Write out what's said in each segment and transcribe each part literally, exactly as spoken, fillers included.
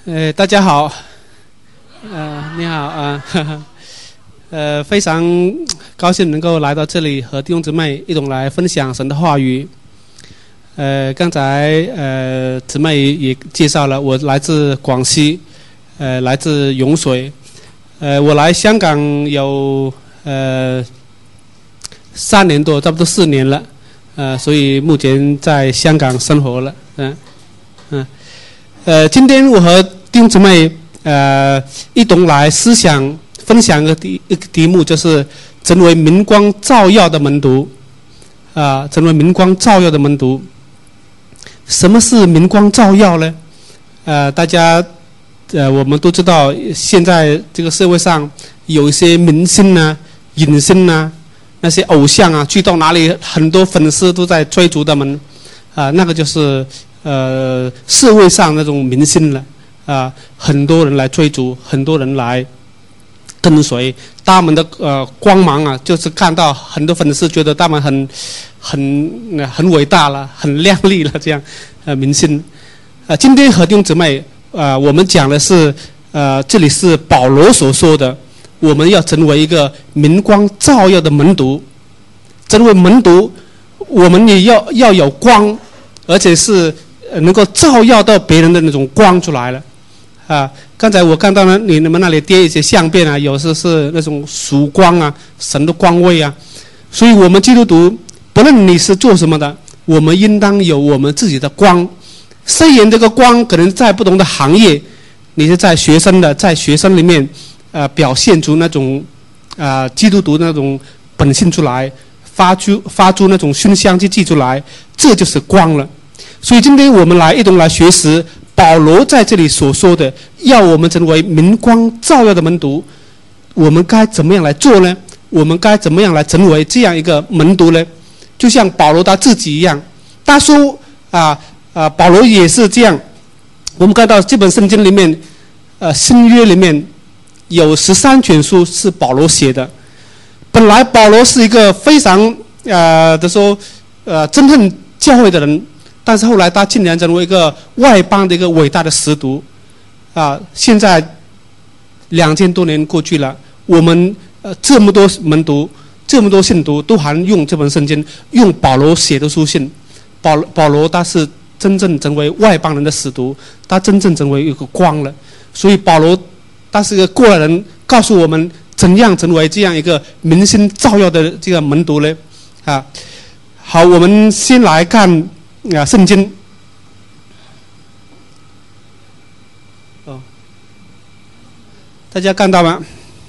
呃，大家好，呃，你好啊，呵呵呃，非常高兴能够来到这里和弟兄姊妹一同来分享神的话语。呃，刚才呃姊妹也介绍了，我来自广西，呃，来自涌水，呃，我来香港有呃三年多，差不多四年了，呃，所以目前在香港生活了，嗯嗯，呃，今天我和弟兄姊妹呃一同来思想分享一个题一个题目，就是成为明光照耀的门徒啊、呃，成为明光照耀的门徒。什么是明光照耀呢？呃，大家呃我们都知道，现在这个社会上有一些明星啊、影星啊、那些偶像啊，去到哪里很多粉丝都在追逐他们啊、呃，那个就是呃社会上那种明星了。啊，很多人来追逐，很多人来跟随他们的呃光芒啊，就是看到很多粉丝觉得他们很很、呃、很伟大了，很亮丽了，这样呃明星。呃，今天和弟兄姊妹呃，我们讲的是呃，这里是保罗所说的，我们要成为一个明光照耀的门徒。成为门徒，我们也要要有光，而且是能够照耀到别人的那种光出来了。啊，刚才我看到呢，你们那里贴一些相片啊，有时是那种曙光啊，神的光位啊，所以我们基督徒不论你是做什么的，我们应当有我们自己的光。虽然这个光可能在不同的行业，你是在学生的，在学生里面，呃，表现出那种啊、呃、基督徒那种本性出来，发出发出那种熏香气气出来，这就是光了。所以今天我们来一同来学习保罗在这里所说的，要我们成为明光照耀的门徒，我们该怎么样来做呢？我们该怎么样来成为这样一个门徒呢？就像保罗他自己一样，他说啊啊，保罗也是这样。我们看到这本圣经里面，呃，新约里面有十三卷书是保罗写的。本来保罗是一个非常呃的说呃憎恨教会的人。但是后来他竟然成为一个外邦的一个伟大的使徒，啊！现在两千多年过去了，我们呃这么多门徒、这么多信徒都还用这本圣经，用保罗写的书信。保保罗他是真正成为外邦人的使徒，他真正成为一个光了。所以保罗他是一个过来人，告诉我们怎样成为这样一个明星照耀的这个门徒呢？啊，好，我们先来看。啊，圣经哦，大家看到吗？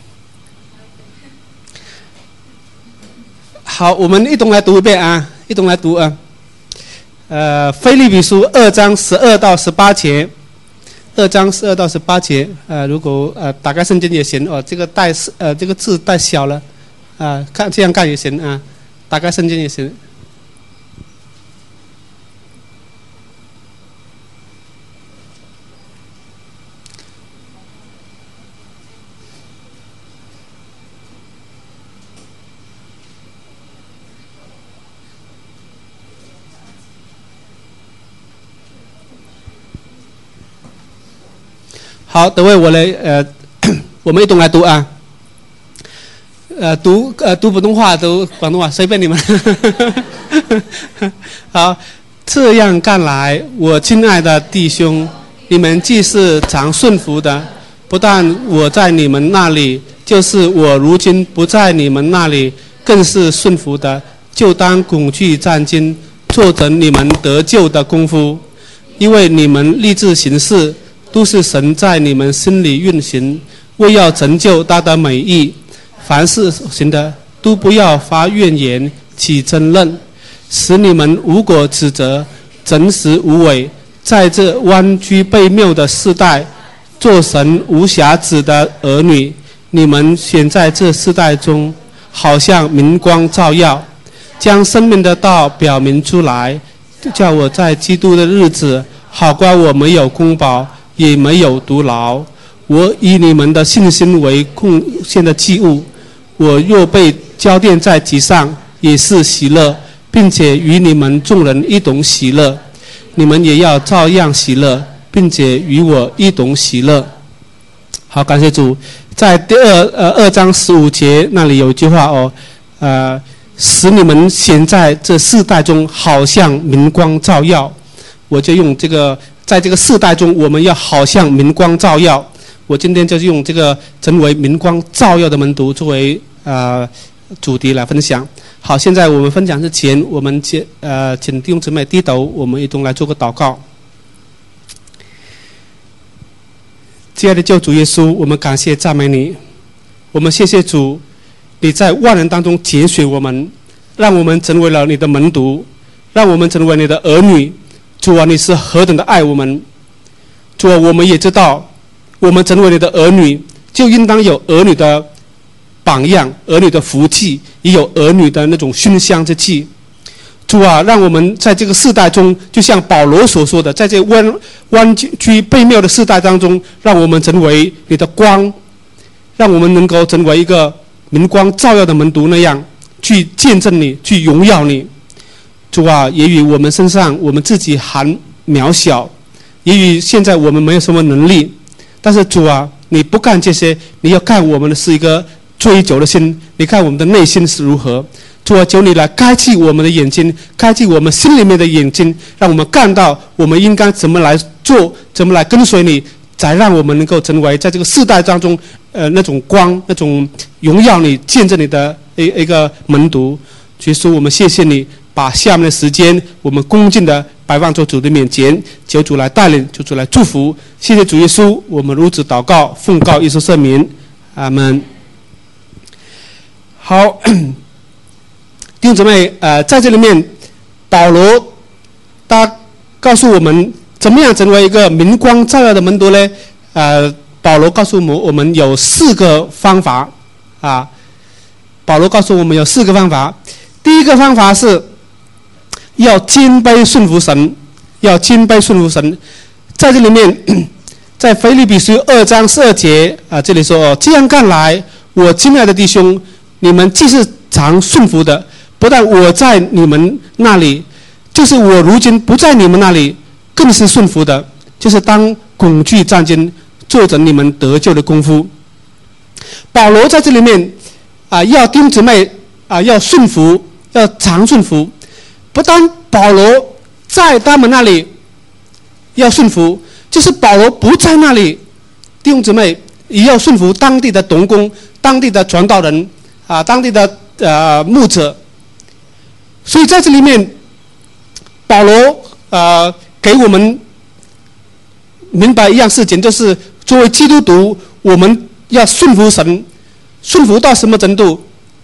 好，我们一同来读一遍啊，一同来读啊。呃，腓立比书二章十二到十八节，二章十二到十八节。呃，如果呃打开圣经也行哦，这个带呃这个字太小了，啊、呃，看这样看也行啊，打开圣经也行。好，等会我来呃，我们一同来读啊。呃，读呃读普通话，读广东话，随便你们。好，这样看来，我亲爱的弟兄，你们既是常顺服的，不但我在你们那里，就是我如今不在你们那里，更是顺服的，就当恐惧战兢，做成你们得救的功夫，因为你们立志行事。都是神在你们心里运行，为要成就他的美意。凡事行的，都不要发怨言，起争论，使你们无果指责，诚实无伪，在这弯曲悖谬的世代，做神无瑕疵的儿女。你们选在这世代中，好像明光照耀，将生命的道表明出来，叫我在基督的日子，好怪我没有公保，也没有徒劳。我以你们的信心为贡献的祭物，我若被交奠在其上，也是喜乐，并且与你们众人一同喜乐。你们也要照样喜乐， 并且与我一同喜乐。好，感谢主。在第二呃二章十五节那里有一句话哦，呃，使你们显在这世代中，好像明光照耀。我就用这个，在这个世代中，我们要好像明光照耀。我今天就是用这个成为明光照耀的门徒作为呃主题来分享。好，现在我们分享之前，我们请呃请弟兄姊妹低头，我们一同来做个祷告。亲爱的救主耶稣，我们感谢赞美你，我们谢谢主，你在万人当中拣选我们，让我们成为了你的门徒，让我们成为你的儿女。主啊，你是何等的爱我们！主啊，我们也知道，我们成为你的儿女，就应当有儿女的榜样，儿女的福气，也有儿女的那种熏香之气。主啊，让我们在这个世代中，就像保罗所说的，在这弯弯曲悖谬的世代当中，让我们成为你的光，让我们能够成为一个明光照耀的门徒那样，去见证你，去荣耀你。主啊，也许我们身上我们自己还渺小，也许现在我们没有什么能力，但是主啊，你不干这些，你要看我们的是一个追求的心，你看我们的内心是如何。主啊，求你来开启我们的眼睛，开启我们心里面的眼睛，让我们看到我们应该怎么来做，怎么来跟随你，才让我们能够成为在这个世代当中，呃，那种光，那种荣耀你、见证你的一一个门徒。耶稣，我们谢谢你，把下面的时间我们恭敬的摆放在主的面前，求主来带领，求主来祝福。谢谢主耶稣，我们如此祷告，奉告耶稣圣名，阿门。好。弟兄姊妹，呃，在这里面，保罗他告诉我们怎么样成为一个明光照耀的门徒呢？呃，保罗告诉我们，我们有四个方法啊。保罗告诉我们有四个方法。第一个方法是要谦卑顺服神，要谦卑顺服神。在这里面，在腓立比书二章十二节啊，这里说：这样看来，我亲爱的弟兄，你们既是常顺服的。不但我在你们那里，就是我如今不在你们那里，更是顺服的，就是当恐惧战惊，做着你们得救的功夫。保罗在这里面啊，要弟兄姊妹啊，要顺服，要常顺服。不但保罗在他们那里要顺服，就是保罗不在那里，弟兄姊妹也要顺服当地的同工、当地的传道人啊，当地的呃牧者。所以在这里面，保罗呃给我们明白一样事情，就是作为基督徒，我们要顺服神，顺服到什么程度？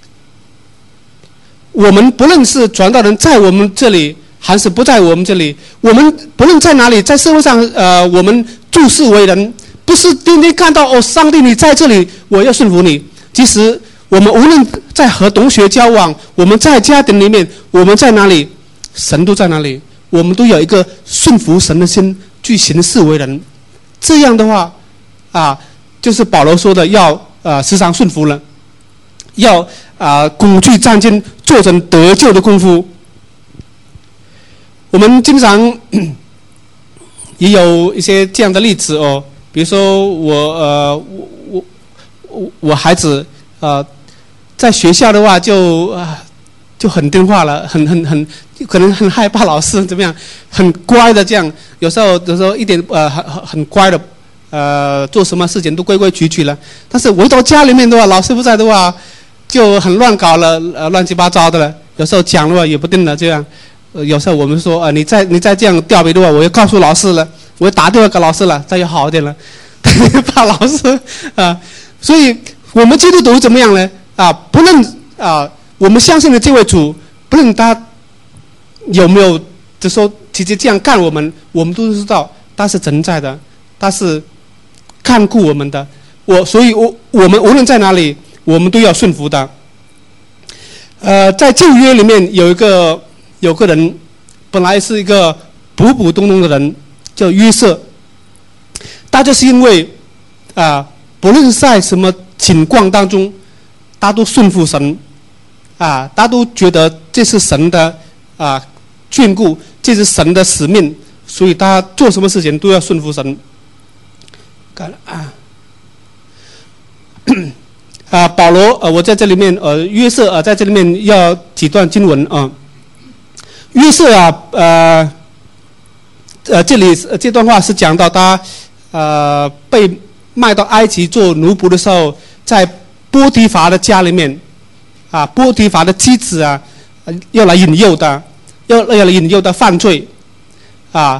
我们不论是传道人在我们这里，还是不在我们这里，我们不论在哪里，在社会上，呃，我们处事为人，不是天天看到哦，上帝你在这里，我要顺服你。其实我们无论在和同学交往，我们在家庭里面，我们在哪里，神都在哪里，我们都有一个顺服神的心去行事为人。这样的话，啊，就是保罗说的要呃时常顺服了，要啊、呃、恐惧战惊，做成得救的功夫。我们经常也有一些这样的例子哦，比如说我呃我我我我孩子呃。在学校的话就啊就很听话了，很很很可能很害怕老师怎么样，很乖的这样，有时候有时候一点呃很很乖的，呃做什么事情都规规矩矩了。但是回到家里面的话，老师不在的话，就很乱搞了，呃乱七八糟的了。有时候讲的话也不定了，这样。呃有时候我们说啊、呃，你再你再这样调皮的话，我要告诉老师了，我要打电话给老师了，这就好一点了。怕老师啊、呃，所以我们基督徒怎么样呢？啊，不论啊，我们相信的这位主，不论他有没有就说直接这样干我们，我们都知道他是存在的，他是看顾我们的。我所以我我们无论在哪里，我们都要顺服的。呃，在旧约里面有一个有个人，本来是一个普普通通的人，叫约瑟。他就是因为啊，不论在什么情况当中，他都顺服神，啊，他都觉得这是神的啊眷顾，这是神的使命， 所以他做什么事情都要顺服神。干了啊啊，保罗呃，我在这里面呃，约瑟啊、呃，在这里面要几段经文啊。约瑟啊，呃呃，这里、呃、这段话是讲到他呃被卖到埃及做奴仆的时候，在波提乏的家里面啊，波提乏的妻子啊，要来引诱他，要要来引诱他犯罪啊。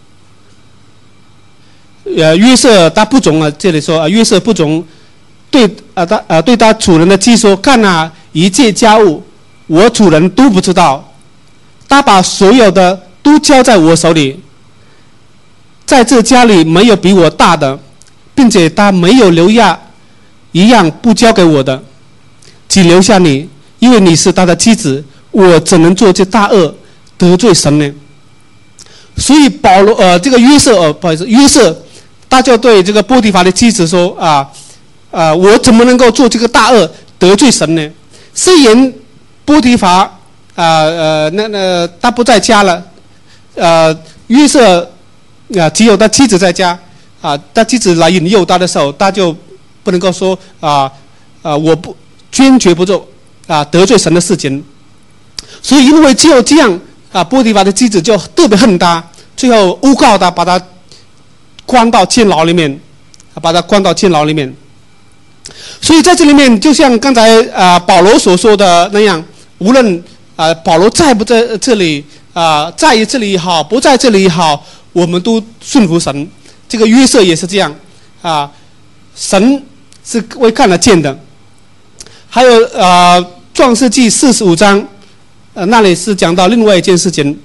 呃，约瑟他不忠啊，这里说啊，约瑟不忠，对啊，他啊对他主人的妻说：“看啊，一切家务，我主人都不知道。他把所有的都交在我手里，在这家里没有比我大的，并且他没有留下一样不交给我的，只留下你，因为你是他的妻子。我怎能做这大恶得罪神呢？”所以保罗呃，这个约瑟呃，不好意思，约瑟他就对这个波提乏的妻子说啊啊，我怎么能够做这个大恶得罪神呢？虽然波提乏啊呃那那他不在家了，呃约瑟啊只有他妻子在家啊，他妻子来引诱他的时候，他就不能够说啊啊我不坚决不做啊得罪神的事情。所以因为只有这样啊，波提乏的妻子就特别恨他，最后诬告他，把他关到监牢里面，把他关到监牢里面。所以在这里面，就像刚才啊保罗所说的那样，无论啊保罗在不在这里啊，在这里也好，不在这里也好，我们都顺服神。这个约瑟也是这样啊，神是会看得见的。还有啊，《创世纪》四十五章。呃，那里是讲到另外一件事情，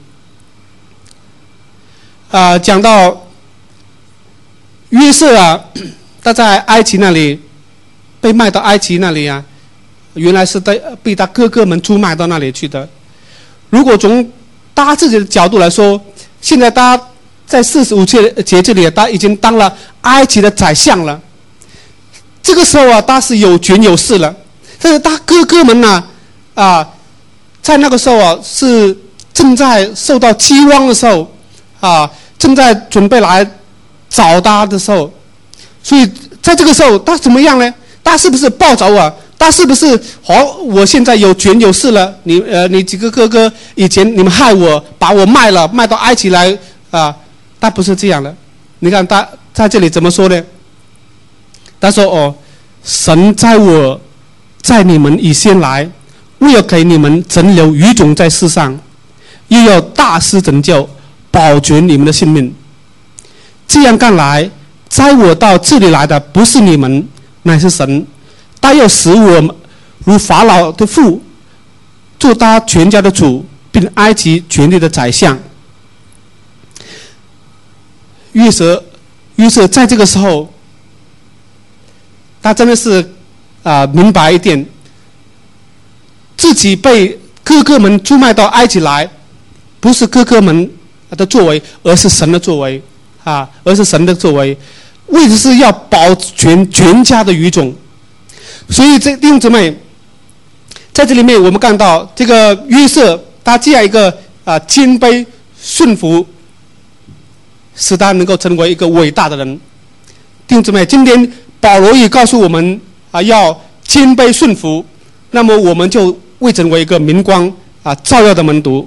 啊、呃，讲到约瑟啊，他在埃及那里被卖到埃及那里啊，原来是被被他哥哥们出卖到那里去的。如果从他自己的角度来说，现在他在四十五节节这里，他已经当了埃及的宰相了。这个时候啊，他是有权有势了，但是他哥哥们呢，啊。呃在那个时候啊，是正在受到饥荒的时候，啊，正在准备来找他的时候，所以在这个时候，他怎么样呢？他是不是报仇啊？他是不是好？我现在有权有势了，你呃，你几个哥哥以前你们害我，把我卖了，卖到埃及来啊？他不是这样的。你看他在这里怎么说呢？他说：“哦，神在我，在你们以先来。”为了给你们存留余种在世上，又要大施拯救，保全你们的性命。这样看来，在我到这里来的不是你们，乃是神。他要使我如法老的父，做他全家的主，并埃及全地的宰相。约瑟，约瑟在这个时候，他真的是啊、呃，明白一点。自己被哥哥们出卖到埃及来，不是哥哥们的作为，而是神的作为啊，而是神的作为，为的是要保全全家的余种。所以这弟兄姊妹，在这里面我们看到这个约瑟，他这样一个啊谦卑顺服，使他能够成为一个伟大的人。弟兄姊妹，今天保罗也告诉我们啊，要谦卑顺服，那么我们就会成为一个明光啊照耀的门徒。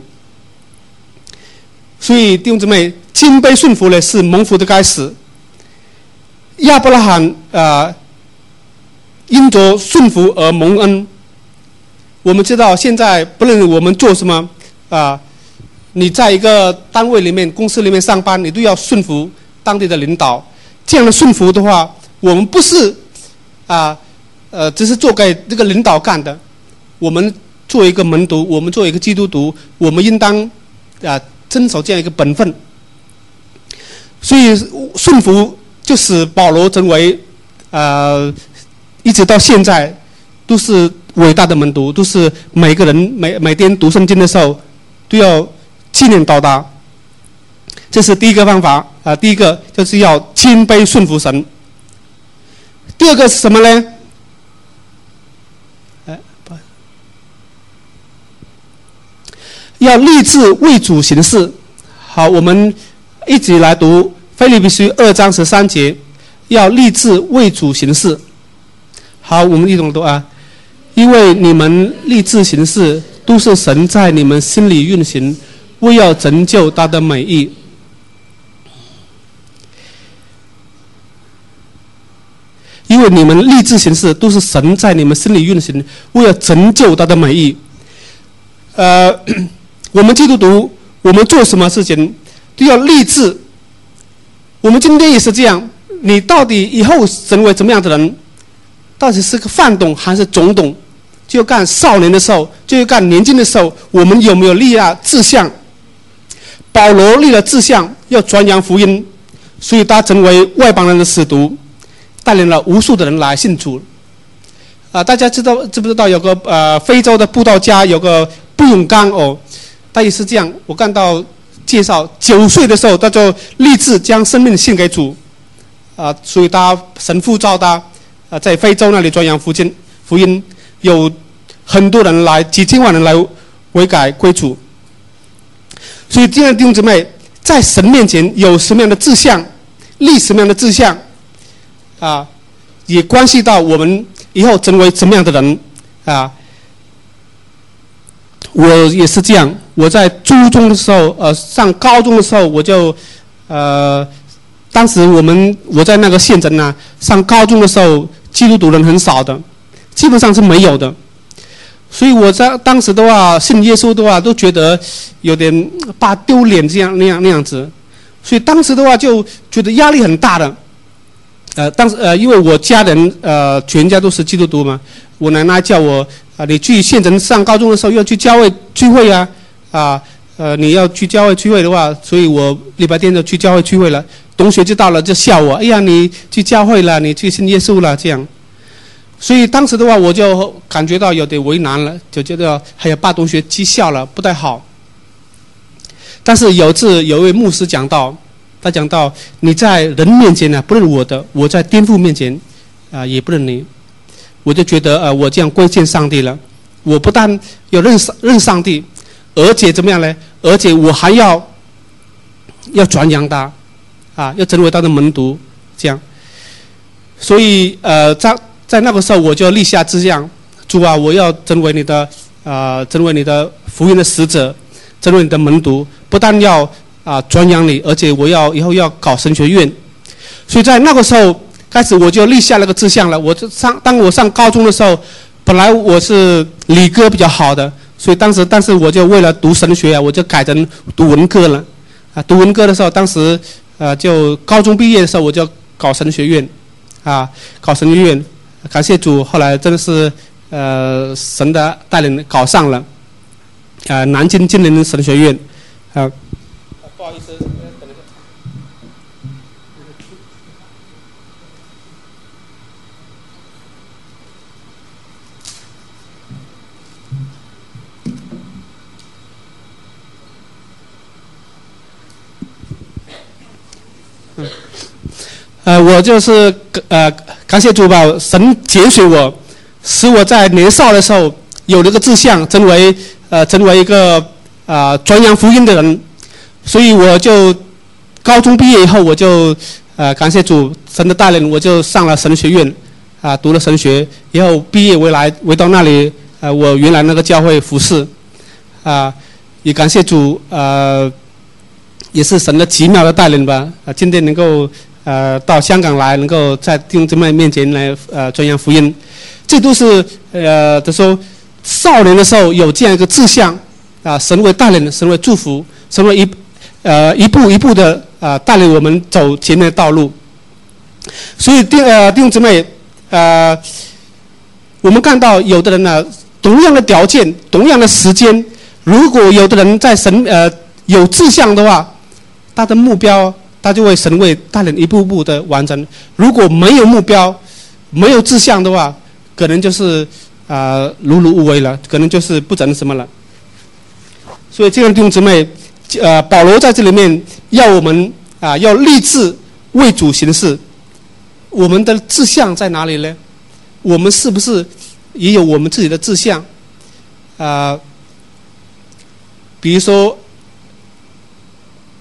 所以弟兄姊妹，谦卑顺服呢是蒙福的开始。亚伯拉罕啊因着顺服而蒙恩。我们知道现在不论我们做什么啊，你在一个单位里面、公司里面上班，你都要顺服当地的领导。这样的顺服的话，我们不是啊呃只是做给这个领导干的。我们作为一个门徒，我们作为一个基督徒，我们应当啊遵守这样一个本分。所以顺服就使保罗成为呃一直到现在都是伟大的门徒，都是每个人每每天读圣经的时候都要纪念到他。这是第一个方法啊、呃，第一个就是要谦卑顺服神。第二个是什么呢？要立志为主行事。好，我们一起来读腓立比书二章十三节，要立志为主行事。好，我们一同读啊。因为你们立志行事，都是神在你们心里运行，为要成就他的美意。因为你们立志行事，都是神在你们心里运行，为了成就他的美意。呃，我们基督徒，我们做什么事情都要立志。我们今天也是这样，你到底以后成为怎么样的人，到底是个泛董还是总董，就要看少年的时候，就要看年轻的时候，我们有没有立了志向。保罗立了志向，要传扬福音，所以他成为外邦人的使徒，带领了无数的人来信主。啊、呃，大家知道知不知道有个呃非洲的布道家，有个布永刚哦，他也是这样。我看到介绍，九岁的时候他就立志将生命献给主，啊、呃，所以他神呼召他，啊、呃，在非洲那里传扬福音，福音有很多人来，几千万人来悔改归主。所以，亲爱的弟兄姊妹，在神面前有什么样的志向，立什么样的志向，啊，也关系到我们以后成为什么样的人啊。我也是这样，我在初中的时候，呃，上高中的时候，我就，呃，当时我们我在那个县城呢，上高中的时候，基督徒人很少的，基本上是没有的。所以我在当时的话，信耶稣的话，都觉得有点怕丢脸，这样那样那样子。所以当时的话，就觉得压力很大的。呃，当时呃，因为我家人呃全家都是基督徒嘛，我奶奶叫我啊、呃，你去县城上高中的时候要去教会聚会啊，啊呃你要去教会聚会的话，所以我礼拜天就去教会聚会了。同学知道了就笑我，哎呀，你去教会了，你去信耶稣了这样。所以当时的话，我就感觉到有点为难了，就觉得还有把同学讥笑了，不太好。但是有一次有一位牧师讲到，他讲到你在人面前呢、啊、不认我的，我在天父面前啊、呃、也不认你。我就觉得呃我这样归见上帝了，我不但要认认上帝，而且怎么样呢？而且我还要要传扬他啊，要成为他的门徒这样。所以呃在在那个时候我就立下志向，主啊，我要成为你的啊、呃，成为你的福音的使者，成为你的门徒，不但要啊、呃、传扬你，而且我要以后要搞神学院。所以在那个时候开始，我就立下那个志向了。我就上当我上高中的时候，本来我是理科比较好的，所以当时但是我就为了读神学啊，我就改成读文科了。啊，读文科的时候，当时呃就高中毕业的时候，我就搞神学院，啊，搞神学院。感谢主，后来真的是呃神的带领搞上了，啊、呃、南京金陵神学院，啊，不好意思，等一下。嗯。呃，我就是呃，感谢主吧，神拣选我，使我在年少的时候有了个志向，成为呃，成为一个啊、呃、传扬福音的人。所以我就高中毕业以后，我就呃感谢主神的带领，我就上了神学院啊、呃，读了神学，以后毕业回来回到那里呃，我原来那个教会服侍啊、呃，也感谢主呃，也是神的奇妙的带领吧啊、呃，今天能够。呃，到香港来，能够在弟兄姊妹面前来呃传扬福音，这都是呃的说少年的时候有这样一个志向啊、呃，神为带领，神为祝福，神为一呃一步一步的啊、呃、带领我们走前面的道路。所以弟呃弟兄姊妹呃，我们看到有的人呢，同样的条件，同样的时间，如果有的人在神呃有志向的话，他的目标。他就会神为带领一步步的完成。如果没有目标、没有志向的话，可能就是啊、呃、碌碌无为了，可能就是不成什么了。所以这样弟兄姊妹，呃，保罗在这里面要我们啊、呃、要立志为主行事。我们的志向在哪里呢？我们是不是也有我们自己的志向？啊、呃，比如说。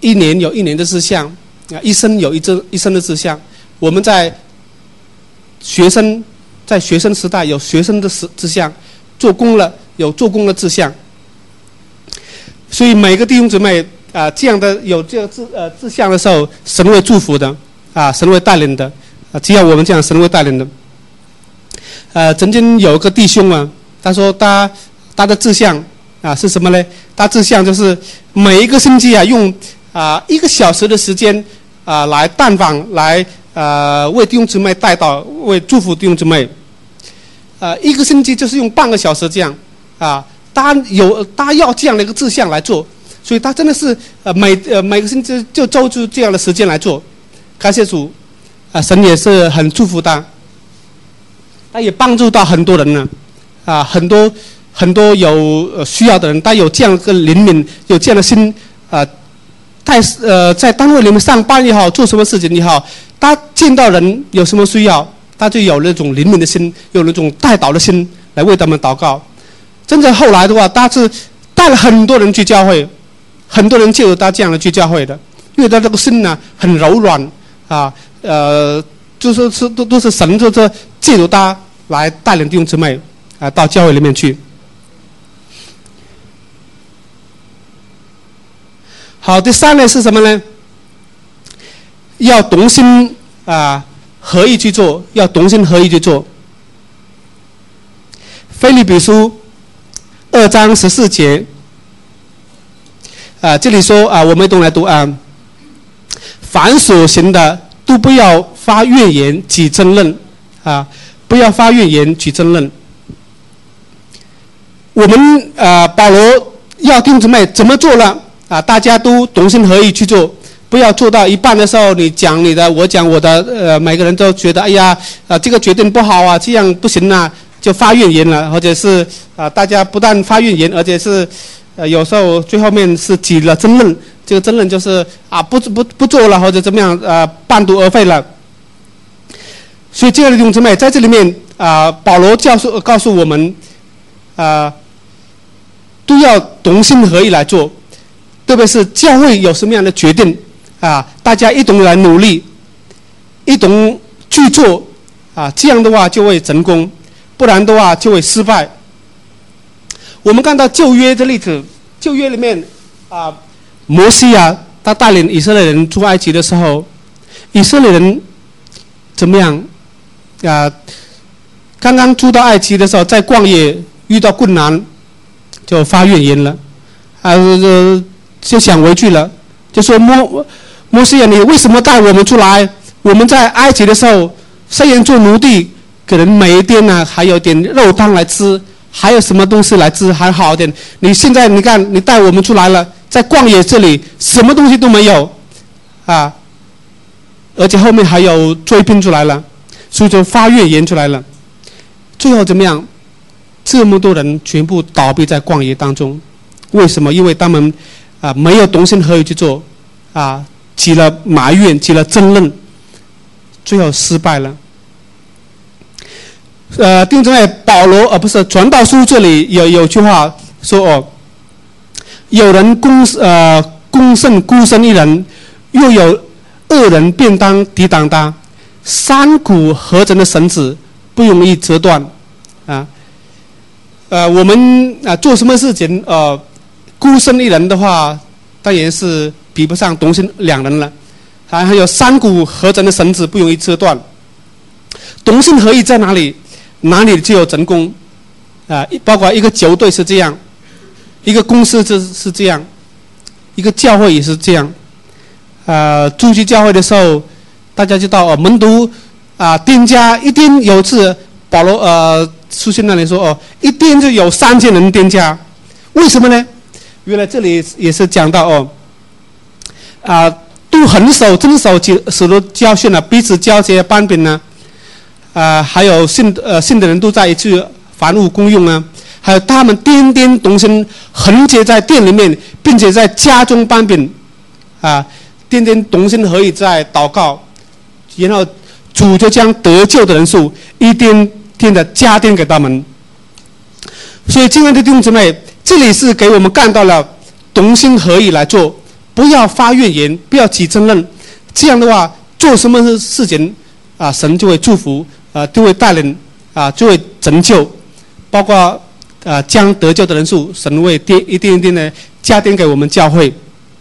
一年有一年的志向，啊，一生有一生一生的志向。我们在学生在学生时代有学生的志向，做工了有做工的志向。所以每个弟兄姊妹啊、呃，这样的有这个志呃志向的时候，神会祝福的啊，神会带领的啊。只要我们这样，神会带领的。呃，曾经有一个弟兄啊，他说他他的志向啊是什么呢？他志向就是每一个星期啊，用啊一个小时的时间啊来探访，来呃为弟兄姊妹带祷，为祝福弟兄姊妹。呃，一个星期就是用半个小时这样啊。他有他要这样的一个志向来做，所以他真的是呃每呃每个星期就抽出这样的时间来做。感谢主啊，神也是很祝福他。他也帮助到很多人呢，啊，很多很多有需要的人，他有这样一个灵敏，有这样的心，啊，在呃在单位里面上班也好，做什么事情也好，他见到人有什么需要，他就有那种灵敏的心，有那种带祷的心来为他们祷告。真正后来的话，他是带了很多人去教会，很多人就有他这样的去教会的，因为他这个心呢很柔软啊，呃。就是是都都是神就是借由他来带领弟兄姊妹啊到教会里面去。好，第三类是什么呢？要同心啊合意去做，要同心合意去做。腓立比书二章十四节啊，这里说啊，我们一同来读啊，凡所行的都不要发怨言起争论啊！不要发怨言起争论。我们呃，保罗要弟兄姊妹怎么做了啊？大家都同心合意去做，不要做到一半的时候，你讲你的，我讲我的，呃，每个人都觉得哎呀，啊，这个决定不好啊，这样不行啊，就发怨言了，或者是啊，大家不但发怨言，而且是呃，有时候最后面是起了争论。这个争论就是啊，不不不做了，或者怎么样，呃，半途而废了。所以，亲爱的弟兄姊妹，在这里面啊、呃，保罗教授告诉我们，啊、呃，都要同心合意来做，特别是教会有什么样的决定啊，大家一同来努力，一同去做啊，这样的话就会成功，不然的话就会失败。我们看到旧约的例子，旧约里面啊。摩西啊，他带领以色列人出埃及的时候，以色列人怎么样啊？刚刚出到埃及的时候，在旷野遇到困难，就发怨言了，啊，就想回去了，就说摩摩西啊，你为什么带我们出来？我们在埃及的时候，虽然做奴隶，可能每一天呢还有点肉汤来吃，还有什么东西来吃还好点。你现在你看，你带我们出来了。在旷野这里，什么东西都没有，啊，而且后面还有追兵出来了，所以就发怨言出来了。最后怎么样？这么多人全部倒闭在旷野当中，为什么？因为他们啊没有同心合意去做，啊，起了埋怨，起了争论，最后失败了。呃，弟兄姊妹，保罗呃不是传道书这里有有句话说哦。有人攻呃攻胜孤身一人，又有恶人便当抵挡他。三股合成的绳子不容易折断，啊，呃，我们啊做什么事情呃孤身一人的话，当然是比不上同心两人了。还还有三股合成的绳子不容易折断。同心合意在哪里，哪里就有成功，啊，包括一个球队是这样。一个公司是是这样，一个教会也是这样。呃，住去教会的时候，大家知道哦，门徒啊，店家一天有一次，保罗呃出现那里说哦，一天就有三千人店家，为什么呢？原来这里也是讲到哦，啊、呃，都很守遵守使徒教训了，彼此交接班饼呢，啊、呃，还有信呃信的人都在一起凡物公用啊。还有他们天天同心横结在店里面，并且在家中搬饼，啊，天天同心合意在祷告，然后主就将得救的人数一天天的加添给他们。所以，亲爱的弟兄姊妹，这里是给我们看到了同心合意来做， 不要发怨言，不要起争论。这样的话，做什么事情啊，神就会祝福，啊，就会带领，啊，就会拯救，包括啊，将得救的人数，神会一一点一点的加添给我们教会。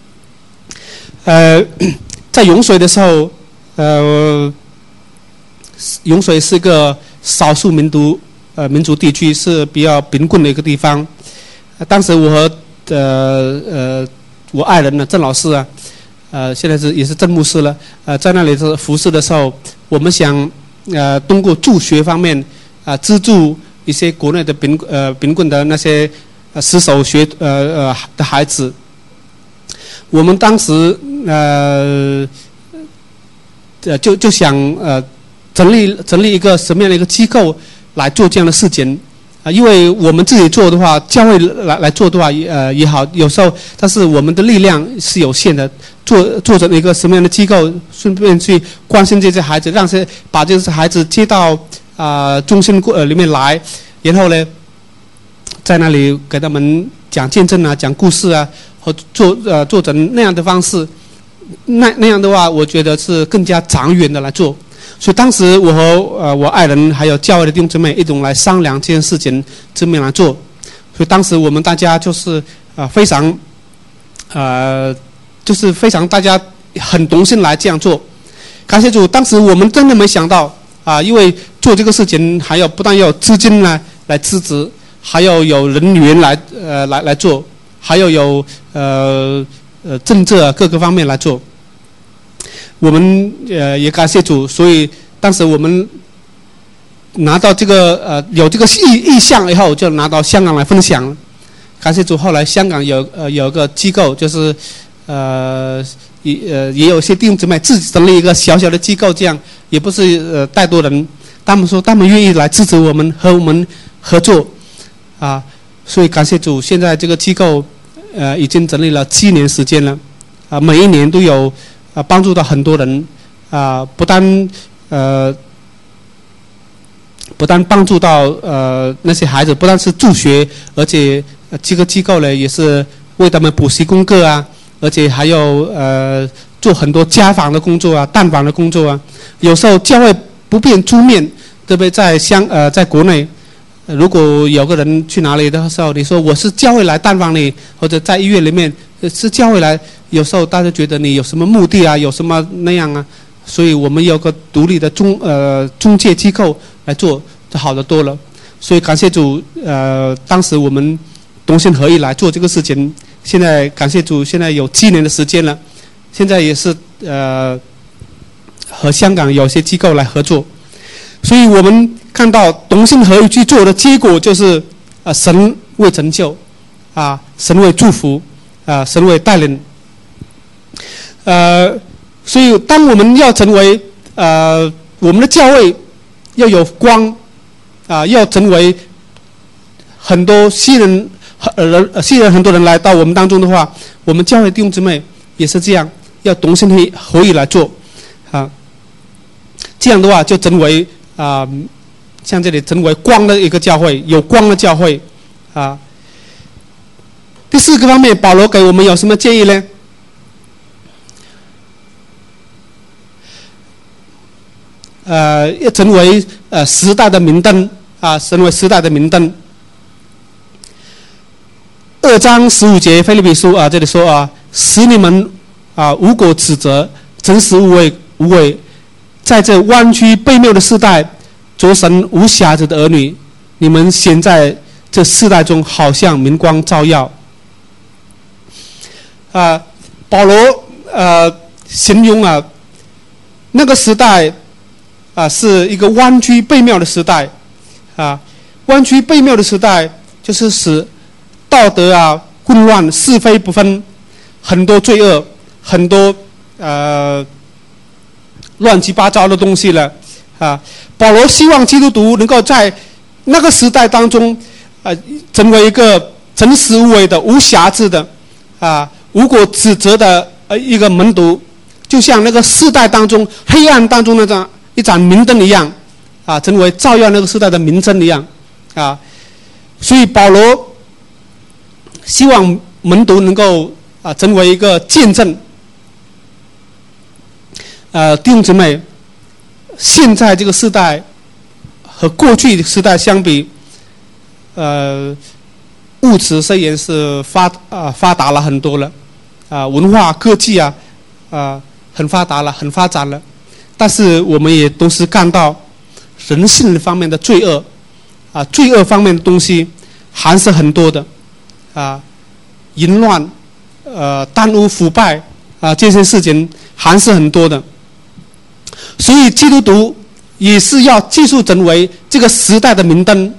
呃，在涌水的时候，呃，涌水是一个少数民族呃民族地区，是比较贫困的一个地方。当时我和呃呃我爱人呢郑老师啊，呃现在是也是郑牧师了，呃在那里是服侍的时候，我们想呃通过助学方面啊、呃、资助一些国内的贫呃贫困的那些呃失手学呃呃的孩子。我们当时呃呃就就想呃成立成立一个什么样的一个机构来做这样的事情啊、呃？因为我们自己做的话，教会来来做的话也呃也好，有时候但是我们的力量是有限的。做做成一个什么样的机构，顺便去关心这些孩子，让些把这些孩子接到啊、呃、中心呃里面来，然后呢，在那里给他们讲见证啊，讲故事啊。和做呃做成那样的方式，那那样的话，我觉得是更加长远的来做。所以当时我和呃我爱人还有教会的弟兄姊妹一同来商量这件事情，这么来做。所以当时我们大家就是啊、呃、非常呃就是非常大家很同心来这样做。感谢主，当时我们真的没想到啊、呃，因为做这个事情还要不但要有资金呢来支持，还要有人员来呃来来做。还有有呃呃政策、啊、各个方面来做，我们呃也感谢主，所以当时我们拿到这个呃有这个意意向以后，就拿到香港来分享。感谢主，后来香港有呃有一个机构，就是呃也呃也有一些弟兄姊妹自己成立一个小小的机构，这样也不是呃太多人，他们说他们愿意来支持我们和我们合作啊。所以感谢主，现在这个机构，呃，已经成立了七年时间了，啊、呃，每一年都有啊帮助到很多人，啊、呃，不但呃不但帮助到呃那些孩子，不但是助学，而且、呃、这个机构呢也是为他们补习功课啊，而且还有呃做很多家访的工作啊、探访的工作啊。有时候教会不便出面，对不对？在香呃在国内。如果有个人去哪里的时候，你说我是教会来探访你，或者在医院里面是教会来，有时候大家觉得你有什么目的啊，有什么那样啊，所以我们有个独立的中呃中介机构来做，就好得多了。所以感谢主，呃，当时我们同心合意来做这个事情。现在感谢主，现在有七年的时间了，现在也是呃和香港有些机构来合作，所以我们。看到同心合意去做的结果就是，啊，神为成就，啊，神为祝福，啊，神为带领，呃，所以当我们要成为呃我们的教会要有光，啊，要成为很多新人呃新人很多人来到我们当中的话，我们教会弟兄姊妹也是这样，要同心合意来做，啊，这样的话就成为啊。像这里成为光的一个教会，有光的教会，啊。第四个方面，保罗给我们有什么建议呢？呃，要成为呃时代的明灯啊，成为时代的明灯。二章十五节，腓立比书啊，这里说啊，使你们啊无果指责，真实无伪无伪，在这弯曲悖谬的时代。做神无瑕疵的儿女，你们显在这世代中，好像明光照耀。啊、呃，保罗呃形容啊，那个时代啊、呃、是一个弯曲悖谬的时代，啊，弯曲悖谬的时代就是使道德啊混乱，是非不分，很多罪恶，很多呃乱七八糟的东西了。啊，保罗希望基督徒能够在那个时代当中，呃，成为一个真实无伪的、无瑕疵的，啊，无果指责的呃一个门徒，就像那个世代当中黑暗当中那盏一盏明灯一样，啊，成为照耀那个时代的明灯一样，啊，所以保罗希望门徒能够啊，成为一个见证。呃，弟兄姊妹，现在这个时代和过去的时代相比，呃，物质虽然是发啊、呃、发达了很多了，啊、呃，文化科技啊啊、呃、很发达了，很发展了，但是我们也都是看到人性方面的罪恶啊、呃，罪恶方面的东西还是很多的啊、呃，淫乱、呃贪污腐败啊、呃、这些事情还是很多的，所以基督徒也是要继续成为这个时代的明灯。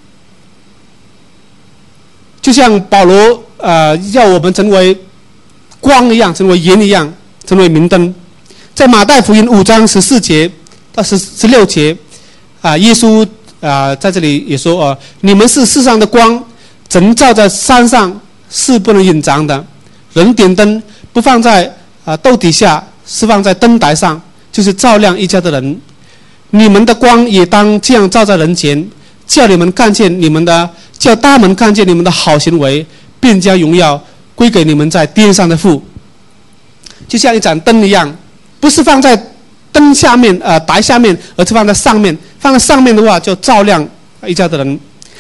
就像保罗呃要我们成为光一样，成为盐一样，成为明灯。在马太福音五章十四节到十十六节啊、呃，耶稣啊、呃、在这里也说啊、呃，你们是世上的光，晨照在山上是不能隐藏的。人点灯不放在啊、呃、斗底下，是放在灯台上，就是照亮一家的人。你们的光也当这样照在人前，叫你们看见你们的。叫他们看见你们的好行为，便将荣耀归给你们在天上的父。就像一盏灯一样，不是放在灯下面呃台下面，而是放在上面。放在上面的话，就照亮一家的人。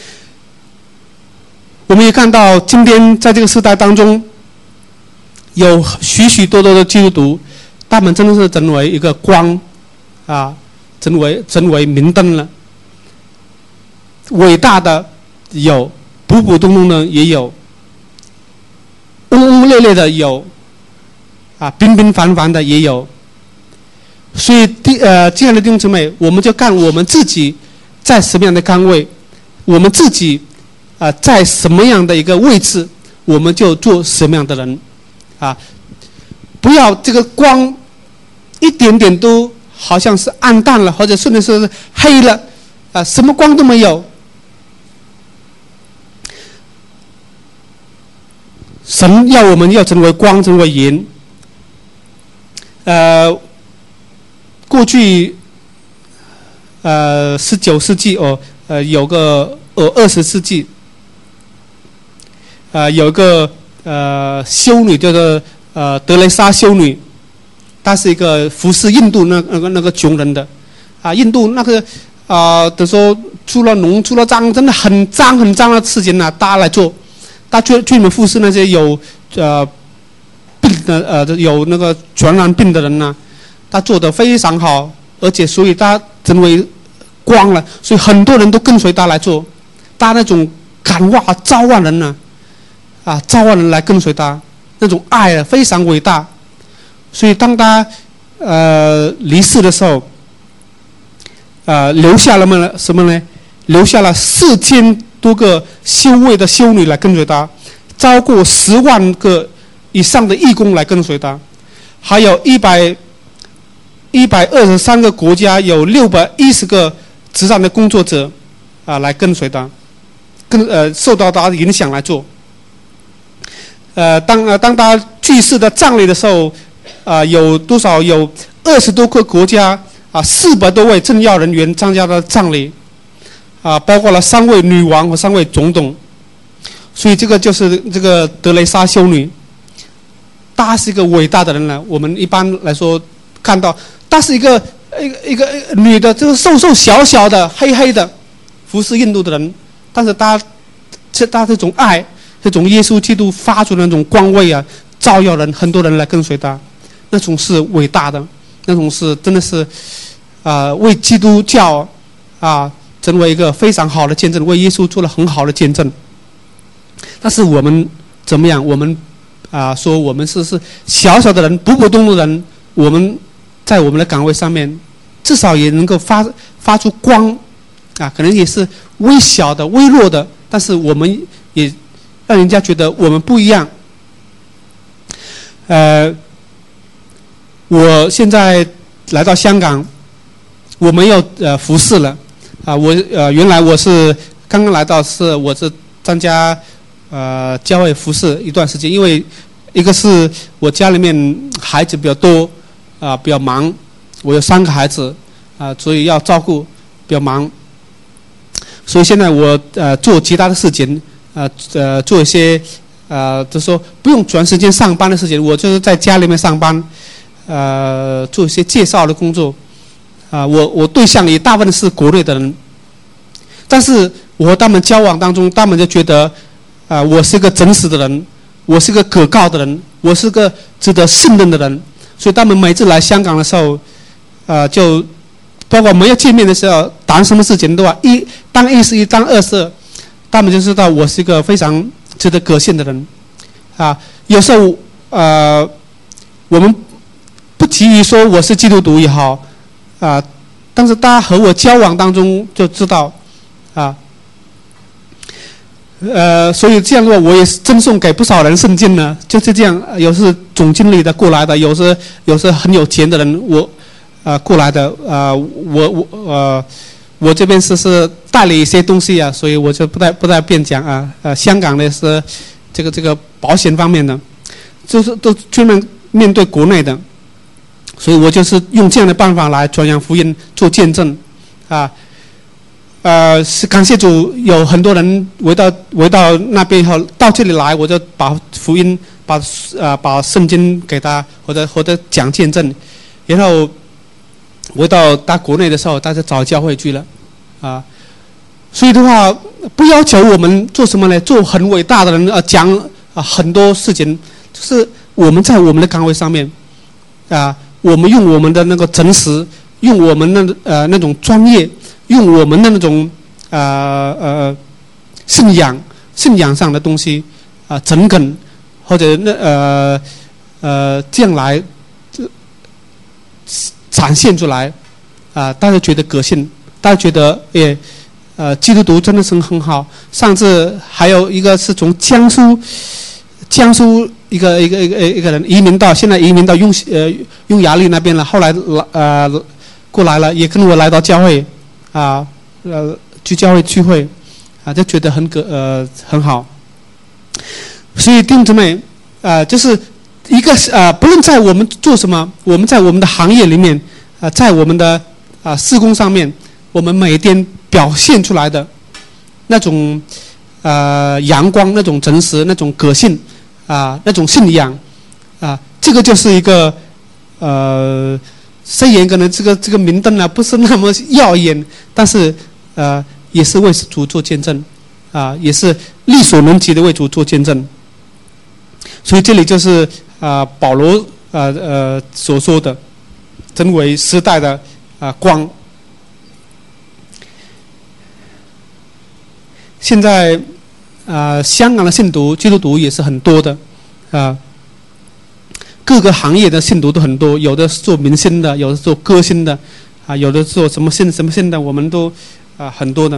我们也看到今天在这个时代当中，有许许多多的基督徒，他们真的是成为一个光啊，成为成为明灯了。伟大的有，普普通通的也有，乌乌烈烈的有，啊，平平凡凡的也有。所以弟呃，亲爱的弟兄姊妹，我们就看我们自己在什么样的岗位，我们自己啊、呃、在什么样的一个位置，我们就做什么样的人，啊，不要这个光一点点都好像是暗淡了，或者甚至是黑了，啊，什么光都没有。神要我们要成为光，成为盐。呃，过去呃十九世纪哦，呃有个呃二十世纪，呃有一个呃修女叫做呃德蕾莎修女，她是一个服侍印度那那个那个穷人的，啊，印度那个啊，等、呃、说出了脓出了脏，真的很脏很脏的事情呢、啊，大家来做。他去去你们服侍那些有呃病的呃有那个传染病的人呢、啊，他做得非常好，而且所以他成为光了，所以很多人都跟随他来做，他那种感化召唤人呢、啊，啊召唤人来跟随他，那种爱啊非常伟大，所以当他呃离世的时候，呃留下了么什么呢？留下了四千。多个修会的修女来跟随他，超过十万个以上的义工来跟随他，还有一百一百二十三个国家有六百一十个慈善的工作者啊来跟随他，跟呃受到他的影响来做。呃，当呃当他去世的葬礼的时候，啊、呃、有多少有二十多个国家啊四百多位政要人员参加了葬礼。啊，包括了三位女王和三位总统，所以这个就是这个德蕾莎修女，她是一个伟大的人了。我们一般来说看到，她是一个一个一个女的，就是瘦瘦小小的、黑黑的，服侍印度的人，但是她，这她这种爱，这种耶稣基督发出的那种光辉啊，照耀人，很多人来跟随她，那种是伟大的，那种是真的是，啊、呃，为基督教啊。成为一个非常好的见证，为耶稣做了很好的见证。但是我们怎么样？我们啊、呃、说我们是是小小的人，普普通通的人，我们在我们的岗位上面，至少也能够发发出光啊，可能也是微小的、微弱的，但是我们也让人家觉得我们不一样。呃，我现在来到香港，我没有呃服侍了。啊，我呃原来我是刚刚来到，是我是参加呃教会服侍一段时间，因为一个是我家里面孩子比较多啊、呃，比较忙，我有三个孩子啊、呃，所以要照顾，比较忙，所以现在我呃做其他的事情，呃呃做一些呃，就是说不用转时间上班的事情，我就是在家里面上班，呃，做一些介绍的工作。啊、呃，我我对象也大部分是国内的人，但是我和他们交往当中，他们就觉得，啊、呃，我是个真实的人，我是个可靠的人，我是个值得信任的人，所以他们每次来香港的时候，呃，就包括我们要见面的时候，谈什么事情都啊一当一是一，当二是二，他们就知道我是一个非常值得可信的人，啊，有时候呃，我们不急于说我是基督徒也好，啊，但是大家和我交往当中就知道，啊，呃，所以这样的话，我也赠送给不少人圣经呢，就是这样，有时总经理的过来的，有时有时很有钱的人，我啊、呃、过来的，啊、呃，我我呃。我这边是是带了一些东西啊，所以我就不太不太便讲啊。呃，香港的是这个这个保险方面的，就是都专门面对国内的，所以我就是用这样的办法来传扬福音，做见证，啊，呃，是感谢主，有很多人围到围到那边以后，到这里来，我就把福音把呃把圣经给他，或者或者讲见证，然后围到他国内的时候，他就找教会去了。啊，所以的话，不要求我们做什么呢？做很伟大的人啊，讲啊很多事情，就是我们在我们的岗位上面，啊，我们用我们的那个诚实，用我们的呃那种专业，用我们的那种呃呃信仰信仰上的东西啊，诚恳或者那呃呃这样来展现出来啊，大家觉得可信。大家觉得，也，呃，基督徒真的是很好。上次还有一个是从江苏，江苏一个一个一个一个人移民到，现在移民到雍呃雍雅丽那边了。后来呃过来了，也跟我来到教会，啊呃去教会聚会，啊就觉得很可呃很好。所以弟兄姊妹，啊、呃、就是一个啊、呃，不论在我们做什么，我们在我们的行业里面，啊、呃、在我们的啊事工上面。我们每天表现出来的那种呃阳光、那种诚实、那种可信啊、那种信仰啊，这个就是一个呃，虽然可能这个这个明灯啊不是那么耀眼，但是呃也是为主做见证啊，也是力所能及的为主做见证。所以这里就是啊、呃、保罗呃呃所说的，成为时代的啊、呃、光。现在，啊、呃，香港的信徒、基督徒也是很多的，啊、呃，各个行业的信徒都很多，有的是做明星的，有的是做歌星的，啊、呃，有的做什么星什么星的，我们都啊、呃、很多的。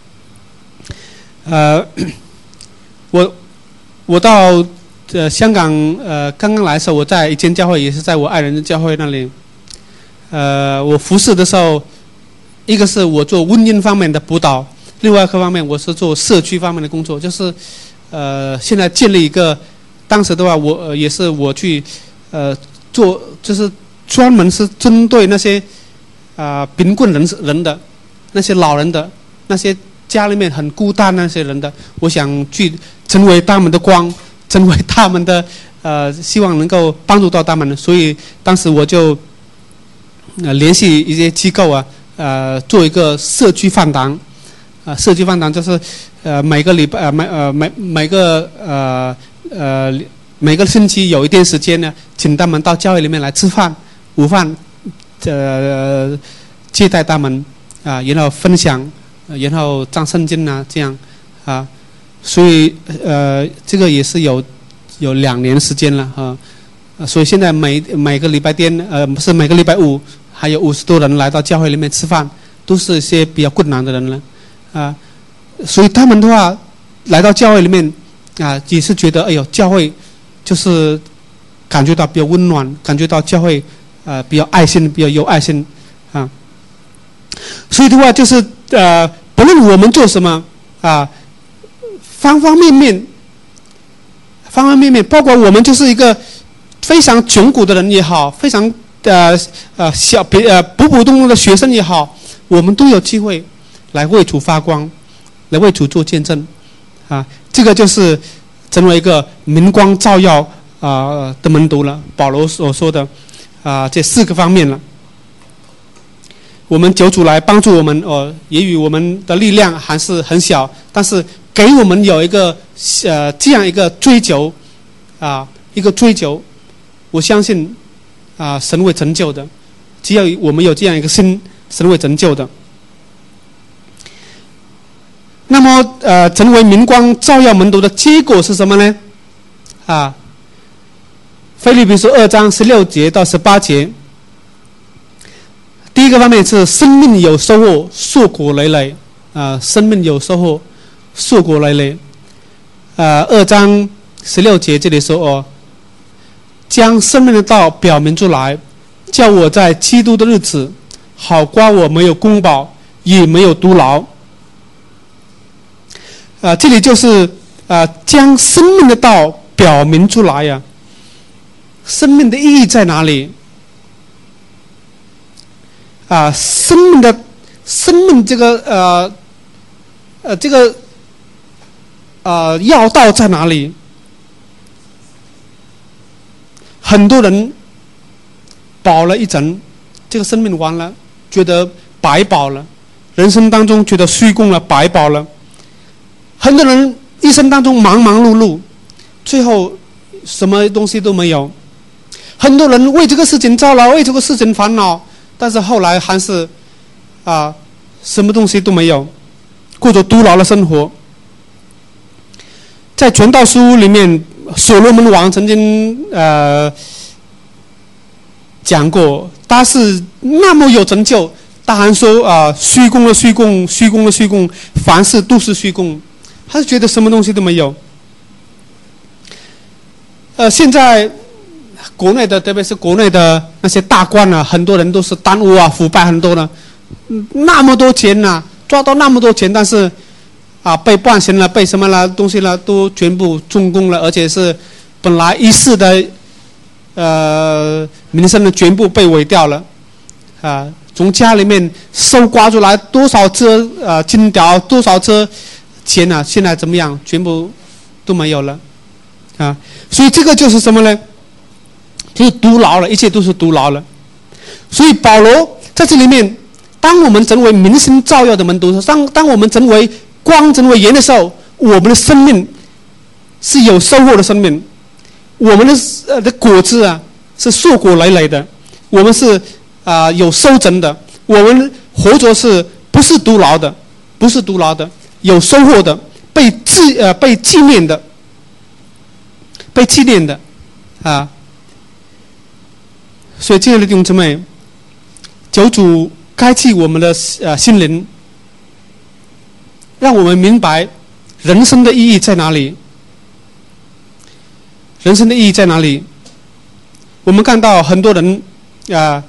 呃，我我到呃香港呃刚刚来的时候，我在一间教会，也是在我爱人的教会那里，呃，我服侍的时候，一个是我做婚姻方面的辅导。另外一个方面，我是做社区方面的工作，就是，呃，现在建立一个，当时的话，我、呃、也是我去，呃，做就是专门是针对那些，啊、呃，贫困人人的，那些老人的，那些家里面很孤单那些人的，我想去成为他们的光，成为他们的，呃，希望能够帮助到他们，所以当时我就，呃，联系一些机构啊，呃，做一个社区饭堂。啊，社区饭堂就是，呃，每个礼拜呃每呃每每个呃呃每个星期有一段时间呢，请他们到教会里面来吃饭，午饭，呃接待他们啊，然后分享，然后讲圣经啊，这样啊，所以呃这个也是有有两年时间了哈、啊，所以现在每每个礼拜天呃不是每个礼拜五，还有五十多人来到教会里面吃饭，都是一些比较困难的人了。啊，所以他们的话来到教会里面啊，也是觉得哎呦，教会就是感觉到比较温暖，感觉到教会呃比较爱心，比较有爱心啊。所以的话就是呃，不论我们做什么啊，方方面面，方方面面，包括我们就是一个非常穷苦的人也好，非常呃呃小别呃普普通通的学生也好，我们都有机会。来为主发光，来为主做见证，啊，这个就是成为一个明光照耀啊、呃、的门徒了。保罗所说的啊、呃、这四个方面了。我们求主来帮助我们哦，也许我们的力量还是很小，但是给我们有一个呃这样一个追求啊、呃，一个追求，我相信啊、呃、神会成就的。只要我们有这样一个心，神会成就的。那么呃，成为明光照耀门徒的结果是什么呢？啊，腓立比书二章十六节到十八节。第一个方面是生命有收获，硕果累累啊！生命有收获，硕果累累。啊，二章十六节这里说哦，将生命的道表明出来，叫我在基督的日子，好夸我没有公宝，也没有徒劳。啊，这里就是啊，将生命的道表明出来呀、啊。生命的意义在哪里？啊，生命的生命这个呃呃这个呃要道在哪里？很多人保了一阵，这个生命完了，觉得白保了，人生当中觉得虚空了，白保了。很多人一生当中忙忙碌碌，最后什么东西都没有。很多人为这个事情操劳，为这个事情烦恼。但是后来还是啊，什么东西都没有，过着徒劳的生活。在传道书里面，所罗门王曾经呃讲过，他是那么有成就，他还说啊，虚空的虚空，虚空的虚空，凡事都是虚空，他是觉得什么东西都没有。呃，现在国内的，特别是国内的那些大官啊，很多人都是贪污啊、腐败很多的，那么多钱呐、啊，抓到那么多钱，但是啊，被判刑了，被什么了东西了，都全部中共了，而且是本来一世的呃名声呢，全部被毁掉了啊！从家里面搜刮出来多少车呃金条，多少车钱啊，现在怎么样？全部都没有了啊！所以这个就是什么呢？就是徒劳了，一切都是徒劳了。所以保罗在这里面，当我们成为明星照耀的门徒，当当我们成为光、成为盐的时候，我们的生命是有收获的生命，我们的呃的果子啊是硕果累累的，我们是啊、呃、有收成的，我们活着是不是徒劳的？不是徒劳的，有收获的，被纪呃被纪念的，被纪念的啊。所以，亲爱的弟兄姊妹，求主开启我们的呃心灵，让我们明白人生的意义在哪里。人生的意义在哪里？我们看到很多人啊、呃，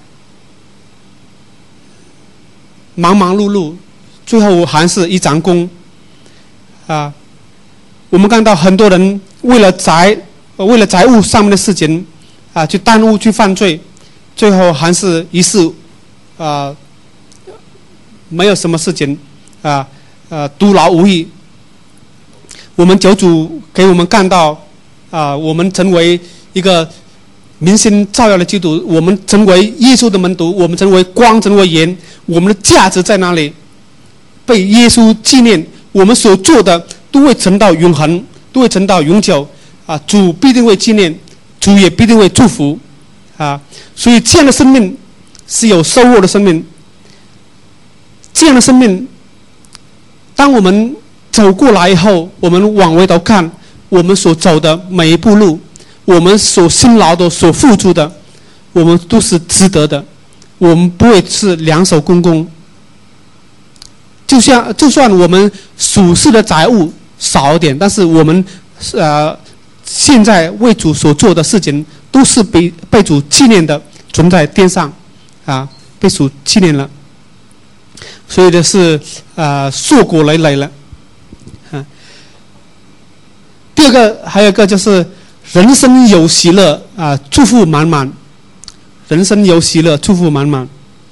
忙忙碌碌，最后还是一场空啊。我们看到很多人为了财，为了财务上面的事情啊，去耽误、去犯罪。最后还是一世，啊、呃，没有什么事情，啊，呃，徒劳无益。我们求主给我们看到，啊、呃，我们成为一个明星照耀的基督，我们成为耶稣的门徒，我们成为光，成为盐，我们的价值在哪里？被耶稣纪念，我们所做的都会存到永恒，都会存到永久。啊，主必定会纪念，主也必定会祝福。啊，所以这样的生命是有收获的生命。这样的生命，当我们走过来以后，我们往回头看，我们所走的每一步路，我们所辛劳的、所付出的，我们都是值得的。我们不会是两手空空。就像就算我们属世的财物少一点，但是我们呃现在为主所做的事情，都是被被主纪念的，存在天上，啊，被主纪念了，所以的是啊，硕果累累了，啊。第二个还有一个就是人生有喜乐啊，祝福满满，人生有喜乐，祝福满满。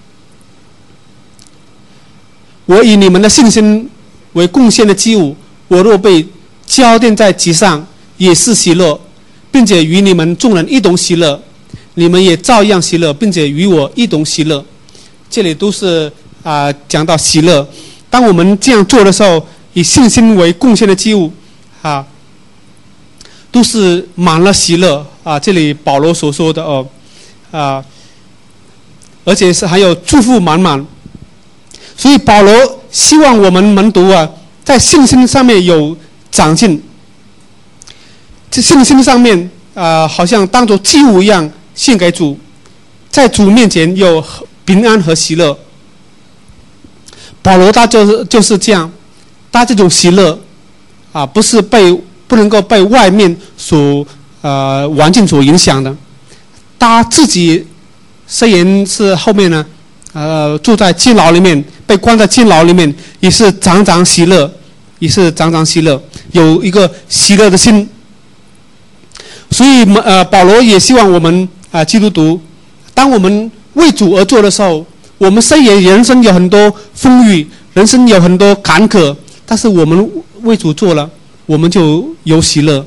我以你们的信心为贡献的祭物，我若被浇奠在其上， 也是喜乐，并且与你们众人一同喜乐。你们也照样喜乐，并且与我一同喜乐。这里都是啊、呃、讲到喜乐。当我们这样做的时候，以信心为贡献的祭物啊，都是满了喜乐啊。这里保罗所说的哦啊，而且是还有祝福满满。所以保罗希望我们门徒啊，在信心上面有长进。这信心上面啊、呃，好像当作祭物一样献给主，在主面前有平安和喜乐。保罗他就是就是这样，他这种喜乐啊，不是被不能够被外面所呃环境所影响的。他自己虽然是后面呢，呃，住在监牢里面，被关在监牢里面，也是常常喜乐，也是常常喜乐，有一个喜乐的心。所以呃，保罗也希望我们啊、呃，基督徒，当我们为主而做的时候，我们虽然人生有很多风雨，人生有很多坎坷，但是我们为主做了，我们就有喜乐。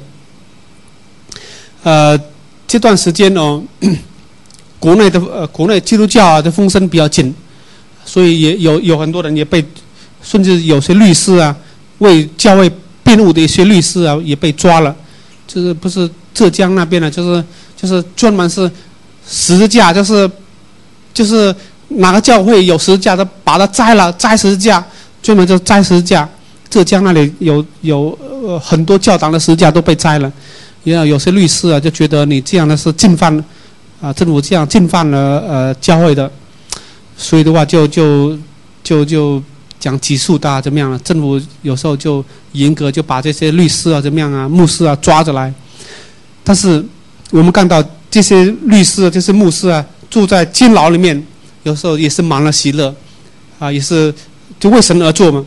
呃，这段时间哦，国内的呃国内基督教啊的风声比较紧，所以也有有很多人也被，甚至有些律师啊，为教会辩护的一些律师啊也被抓了，就是不是浙江那边的，就是就是专门是十字架，就是就是哪个教会有十字架的，把它摘了，摘十字架，专门就摘十字架。浙江那里有有呃很多教堂的十字架都被摘了，也有有些律师啊就觉得你这样的是进犯啊、呃、政府这样进犯了呃教会的，所以的话就就就就讲起诉他怎么样了？政府有时候就严格就把这些律师啊怎么样啊牧师啊抓着来，但是我们看到这些律师、这些牧师啊住在监牢里面，有时候也是满了喜乐啊，也是就为神而做嘛。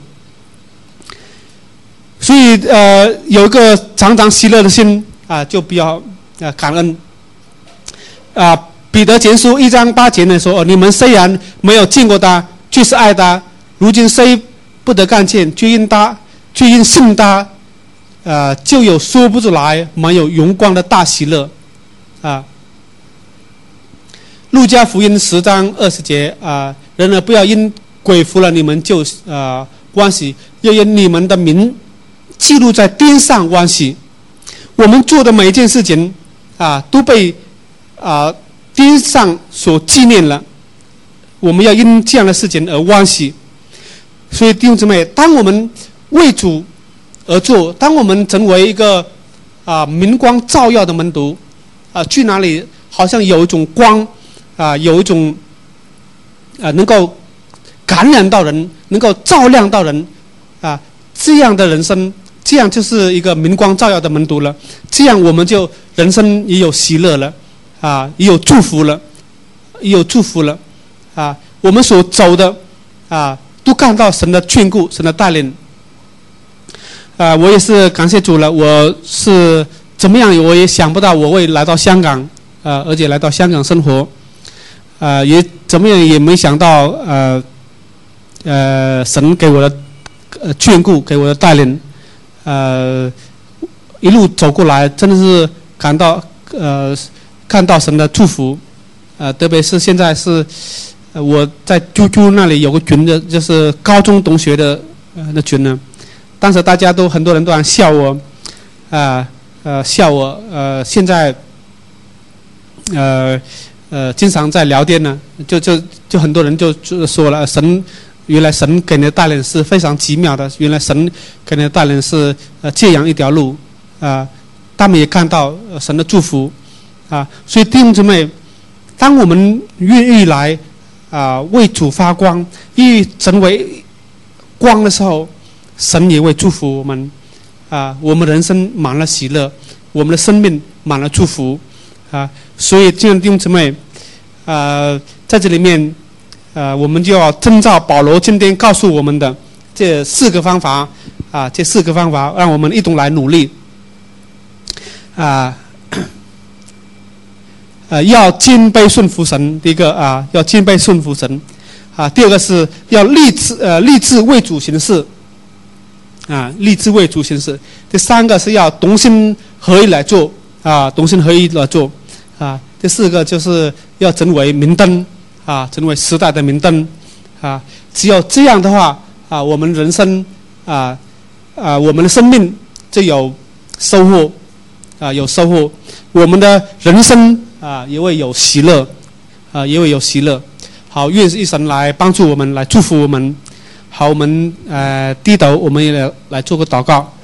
所以呃，有一个常常喜乐的心啊，就比较啊感恩啊。彼得前书一章八节呢说：“你们虽然没有见过他，却是爱他；如今虽不得看见，却因他，却因信他，呃，就有说不出来、没有荣光的大喜乐。”啊。路加福音十章二十节啊，人儿不要因鬼服了你们就啊欢喜，要因你们的名记录在天上欢喜。我们做的每一件事情啊，都被啊天上所纪念了。我们要因这样的事情而欢喜。所以弟兄姊妹，当我们为主而做，当我们成为一个啊明光照耀的门徒啊，去哪里好像有一种光啊，有一种啊能够感染到人，能够照亮到人啊，这样的人生。这样就是一个明光照耀的门徒了，这样我们就人生也有喜乐了，啊，也有祝福了，也有祝福了，啊，我们所走的啊，都看到神的眷顾，神的带领。啊，我也是感谢主了，我是怎么样，我也想不到我会来到香港，啊，而且来到香港生活，啊，也怎么样也没想到，呃，呃，神给我的呃眷顾，给我的带领。呃，一路走过来，真的是感到呃，看到神的祝福，呃，特别是现在是，呃、我在 Q Q 那里有个群的，就是高中同学的呃的群呢。当时大家都很多人都在笑我，啊 呃, 呃笑我，呃现在，呃呃经常在聊天呢，就就就很多人就就说了神。原来神给你的带领是非常奇妙的，原来神给你的带领是呃这样一条路啊、呃，他们也看到、呃、神的祝福啊，所以弟兄姊妹，当我们愿意来啊、呃、为主发光，愿意成为光的时候，神也会祝福我们啊、呃，我们人生满了喜乐，我们的生命满了祝福啊，所以这样弟兄姊妹啊、呃，在这里面。呃，我们就要遵照保罗今天告诉我们的这四个方法啊，这四个方法，让我们一同来努力啊。呃，要谦卑顺服神，第一个啊，要谦卑顺服神啊。第二个是要立志呃立志为主行事啊，立志为主行事。第三个是要同心合一来做啊，同心合一来做啊。第四个就是要成为明灯啊，成为时代的明灯啊。只有这样的话啊，我们人生啊啊，我们的生命就有收获啊，有收获。我们的人生啊，也会有喜乐啊，也会有喜乐。好，愿一神来帮助我们，来祝福我们。好，我们呃低头，我们也来来做个祷告。